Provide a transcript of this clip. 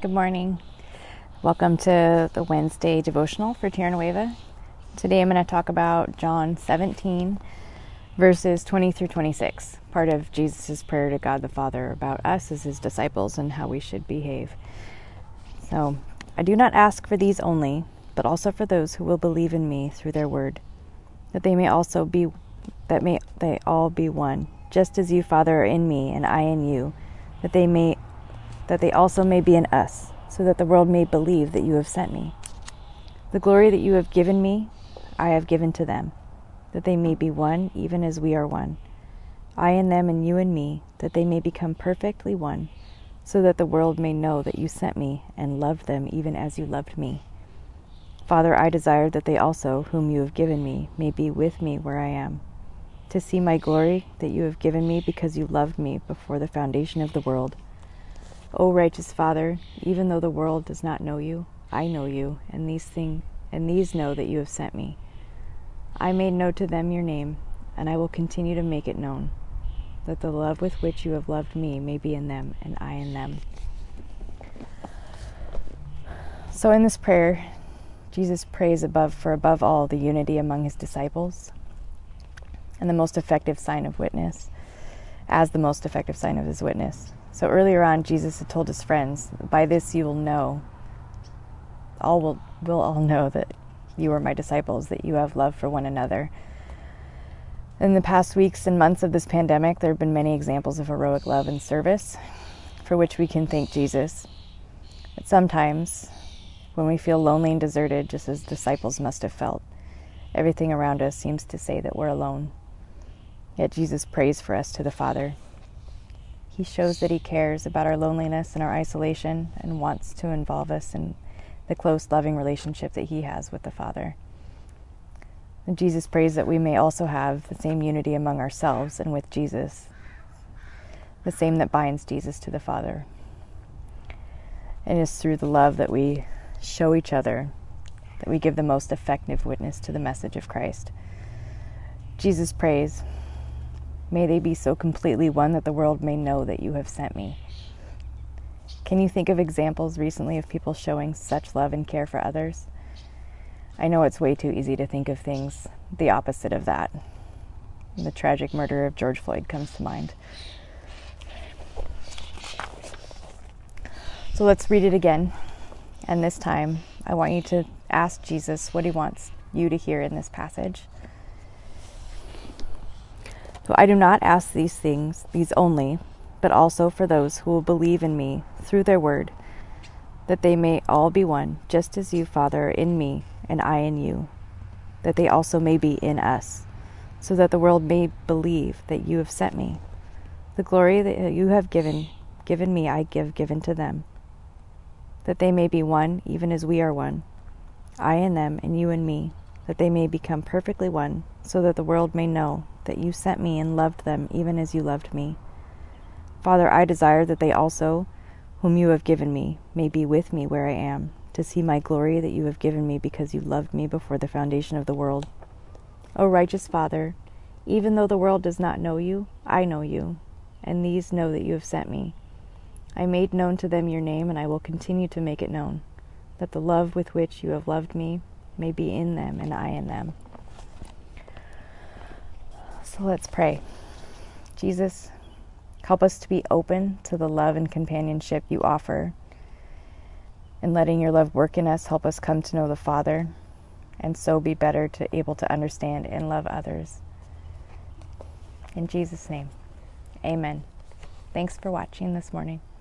Good morning. Welcome to the Wednesday devotional for Tierra Nueva. Today I'm going to talk about John 17, verses 20 through 26, part of Jesus' prayer to God the Father about us as his disciples and how we should behave. So, I do not ask for these only, but also for those who will believe in me through their word, that they may all be one, just as you, Father, are in me and I in you, that they also may be in us, so that the world may believe that you have sent me. The glory that you have given me, I have given to them, that they may be one, even as we are one. I in them and you in me, that they may become perfectly one, so that the world may know that you sent me and loved them even as you loved me. Father, I desire that they also, whom you have given me, may be with me where I am, to see my glory that you have given me because you loved me before the foundation of the world. O righteous Father, even though the world does not know you, I know you, and these know that you have sent me. I made known to them your name, and I will continue to make it known, that the love with which you have loved me may be in them, and I in them. So in this prayer, Jesus prays above all the unity among his disciples, and the most effective sign of witness, as the most effective sign of his witness. So earlier on, Jesus had told his friends, by this you will know, we'll all know that you are my disciples, that you have love for one another. In the past weeks and months of this pandemic, there have been many examples of heroic love and service for which we can thank Jesus. But sometimes, when we feel lonely and deserted, just as disciples must have felt, everything around us seems to say that we're alone. Yet Jesus prays for us to the Father. He shows that he cares about our loneliness and our isolation and wants to involve us in the close, loving relationship that he has with the Father. And Jesus prays that we may also have the same unity among ourselves and with Jesus, the same that binds Jesus to the Father. And it is through the love that we show each other that we give the most effective witness to the message of Christ. Jesus prays, may they be so completely one that the world may know that you have sent me. Can you think of examples recently of people showing such love and care for others? I know it's way too easy to think of things the opposite of that. The tragic murder of George Floyd comes to mind. So let's read it again. And this time, I want you to ask Jesus what he wants you to hear in this passage. So I do not ask these only, but also for those who will believe in me through their word, that they may all be one, just as you, Father, are in me and I in you, that they also may be in us, so that the world may believe that you have sent me. The glory that you have given me, I given to them, that they may be one, even as we are one, I in them and you in me, that they may become perfectly one, so that the world may know that you sent me and loved them even as you loved me. Father, I desire that they also, whom you have given me, may be with me where I am, to see my glory that you have given me because you loved me before the foundation of the world. O righteous Father, even though the world does not know you, I know you, and these know that you have sent me. I made known to them your name, and I will continue to make it known, that the love with which you have loved me may be in them and I in them. So let's pray. Jesus, help us to be open to the love and companionship you offer. And letting your love work in us, help us come to know the Father, and so be better able to understand and love others. In Jesus' name, amen. Thanks for watching this morning.